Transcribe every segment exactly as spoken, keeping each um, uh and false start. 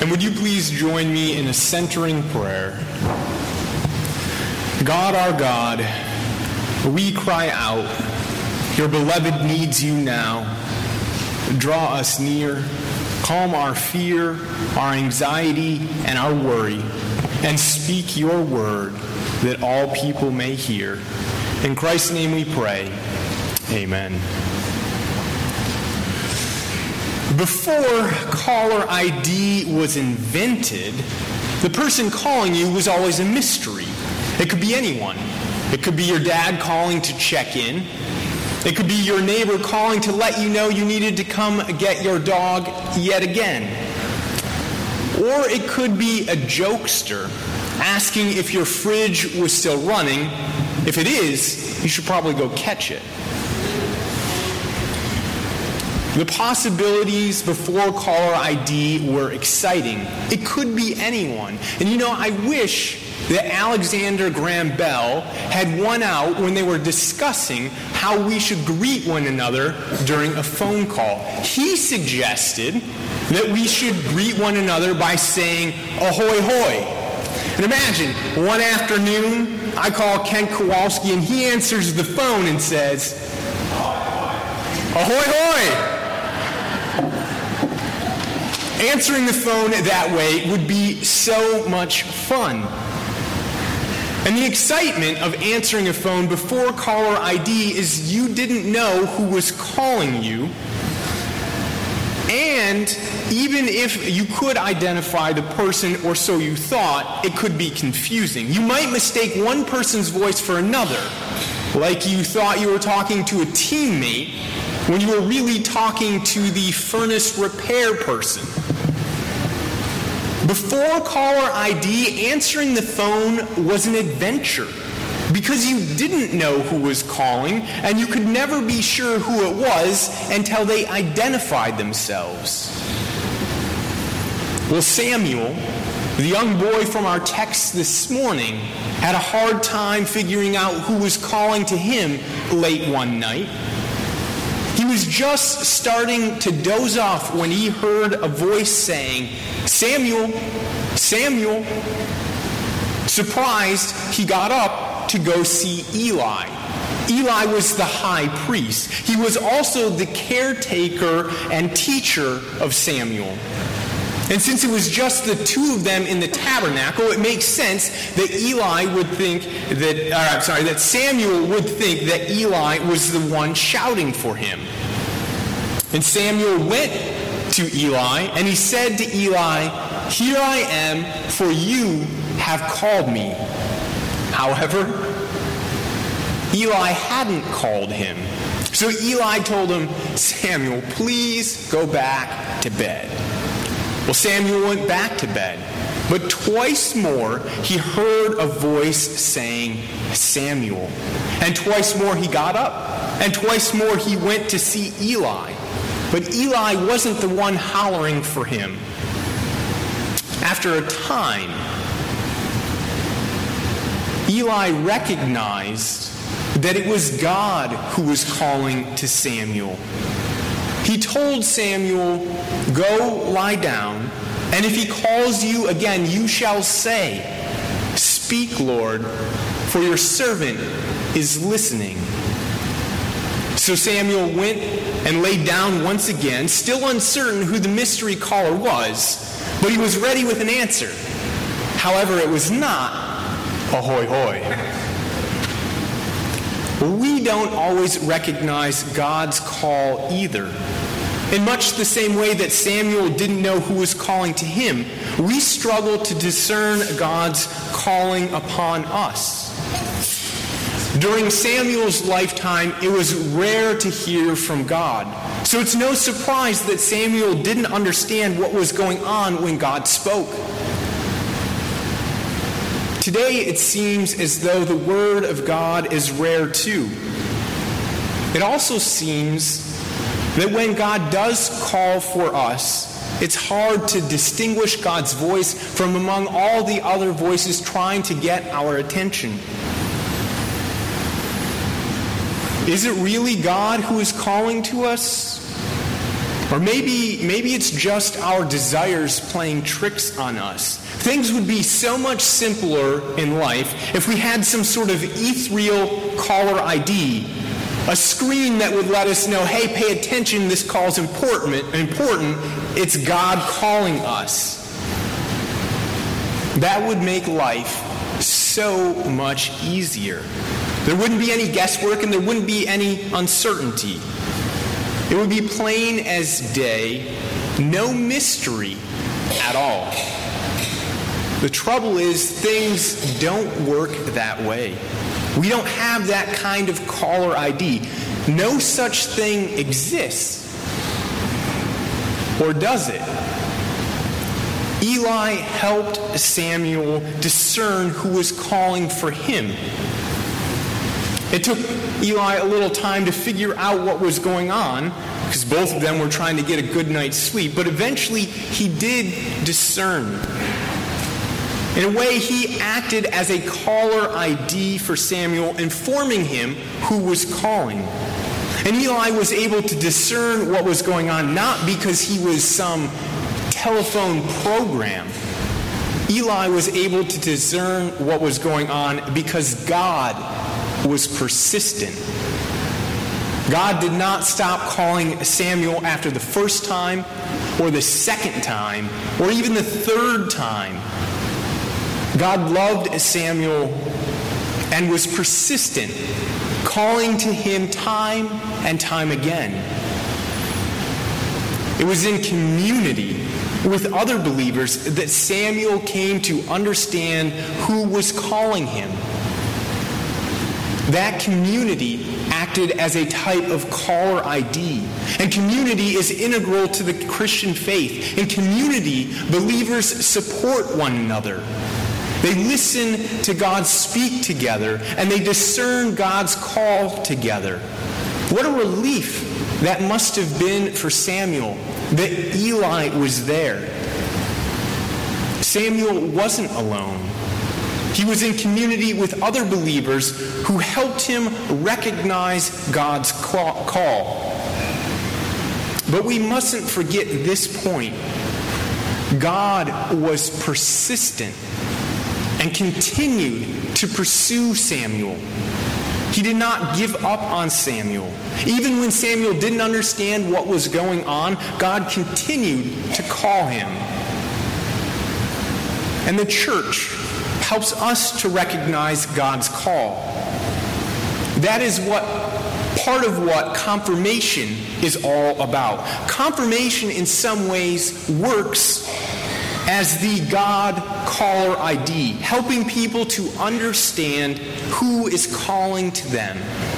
And would you please join me in a centering prayer? God, our God, we cry out, your beloved needs you now. Draw us near, calm our fear, our anxiety, and our worry, and speak your word that all people may hear. In Christ's name we pray. Amen. Before caller I D was invented, the person calling you was always a mystery. It could be anyone. It could be your dad calling to check in. It could be your neighbor calling to let you know you needed to come get your dog yet again. Or it could be a jokester asking if your fridge was still running. If it is, you should probably go catch it. The possibilities before caller I D were exciting. It could be anyone. And you know, I wish that Alexander Graham Bell had won out when they were discussing how we should greet one another during a phone call. He suggested that we should greet one another by saying, ahoy hoy. And imagine, one afternoon, I call Kent Kowalski and he answers the phone and says, ahoy hoy. Answering the phone that way would be so much fun. And the excitement of answering a phone before caller I D is you didn't know who was calling you. And even if you could identify the person, or so you thought, it could be confusing. You might mistake one person's voice for another, like you thought you were talking to a teammate when you were really talking to the furnace repair person. Before caller I D, answering the phone was an adventure because you didn't know who was calling and you could never be sure who it was until they identified themselves. Well, Samuel, the young boy from our text this morning, had a hard time figuring out who was calling to him late one night. He was just starting to doze off when he heard a voice saying, Samuel, Samuel. Surprised, he got up to go see Eli. Eli was the high priest. He was also the caretaker and teacher of Samuel. And since it was just the two of them in the tabernacle, it makes sense that Eli would think that, uh, I'm sorry, that Samuel would think that Eli was the one shouting for him. And Samuel went to Eli, and he said to Eli, here I am, for you have called me. However, Eli hadn't called him. So Eli told him, Samuel, please go back to bed. Well, Samuel went back to bed, but twice more he heard a voice saying, Samuel. And twice more he got up, and twice more he went to see Eli. But Eli wasn't the one hollering for him. After a time, Eli recognized that it was God who was calling to Samuel. He told Samuel, go lie down, and if he calls you again, you shall say, speak, Lord, for your servant is listening. So Samuel went and lay down once again, still uncertain who the mystery caller was, but he was ready with an answer. However, it was not, ahoy hoy. We don't always recognize God's call either. In much the same way that Samuel didn't know who was calling to him, we struggle to discern God's calling upon us. During Samuel's lifetime, it was rare to hear from God. So it's no surprise that Samuel didn't understand what was going on when God spoke. Today, it seems as though the Word of God is rare too. It also seems that when God does call for us, it's hard to distinguish God's voice from among all the other voices trying to get our attention. Is it really God who is calling to us? Or maybe, maybe it's just our desires playing tricks on us. Things would be so much simpler in life if we had some sort of ethereal caller I D, a screen that would let us know, hey, pay attention, this call's important, important. It's God calling us. That would make life so much easier. There wouldn't be any guesswork and there wouldn't be any uncertainty. It would be plain as day, no mystery at all. The trouble is, things don't work that way. We don't have that kind of caller I D. No such thing exists. Or does it? Eli helped Samuel discern who was calling for him. It took Eli a little time to figure out what was going on, because both of them were trying to get a good night's sleep, but eventually he did discern. In a way, he acted as a caller I D for Samuel, informing him who was calling. And Eli was able to discern what was going on, not because he was some telephone program. Eli was able to discern what was going on because God was persistent. God did not stop calling Samuel after the first time, or the second time, or even the third time. God loved Samuel and was persistent, calling to him time and time again. It was in community with other believers that Samuel came to understand who was calling him. That community acted as a type of caller I D. And community is integral to the Christian faith. In community, believers support one another. They listen to God speak together, and they discern God's call together. What a relief that must have been for Samuel that Eli was there. Samuel wasn't alone. He was in community with other believers who helped him recognize God's call. But we mustn't forget this point. God was persistent and continued to pursue Samuel. He did not give up on Samuel. Even when Samuel didn't understand what was going on, God continued to call him. And the church helps us to recognize God's call. That is what part of what confirmation is all about. Confirmation in some ways works as the God caller I D, helping people to understand who is calling to them.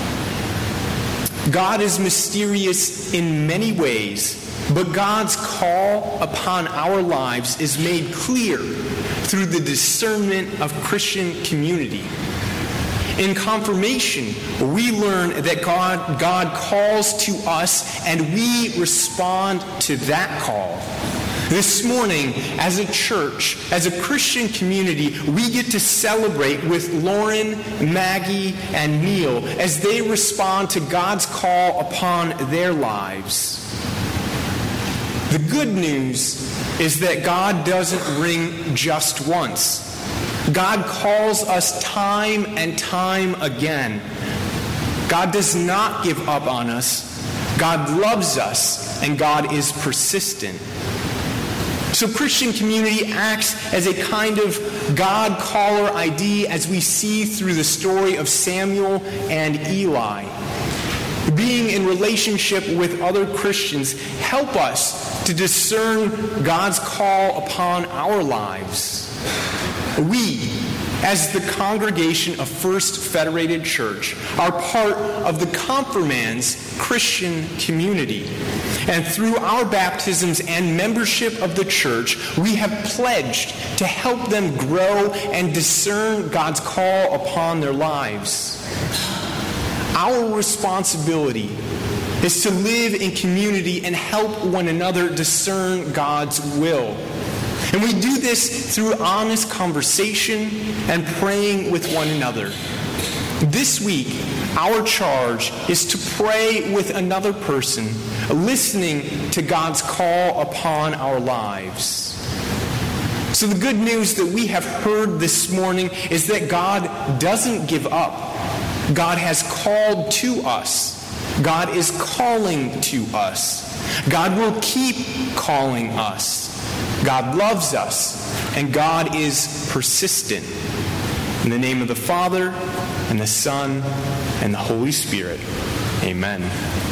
God is mysterious in many ways, but God's call upon our lives is made clear through the discernment of Christian community. In confirmation, we learn that God, God calls to us and we respond to that call. This morning, as a church, as a Christian community, we get to celebrate with Lauren, Maggie, and Neil as they respond to God's call upon their lives. The good news is that God doesn't ring just once. God calls us time and time again. God does not give up on us. God loves us, and God is persistent. So Christian community acts as a kind of God caller I D as we see through the story of Samuel and Eli. Being in relationship with other Christians help us to discern God's call upon our lives. We, as the congregation of First Federated Church, are part of the Confirmands Christian community. And through our baptisms and membership of the church, we have pledged to help them grow and discern God's call upon their lives. Our responsibility is to live in community and help one another discern God's will. And we do this through honest conversation and praying with one another. This week, our charge is to pray with another person listening to God's call upon our lives. So the good news that we have heard this morning is that God doesn't give up. God has called to us. God is calling to us. God will keep calling us. God loves us, and God is persistent. In the name of the Father, and the Son, and the Holy Spirit, amen.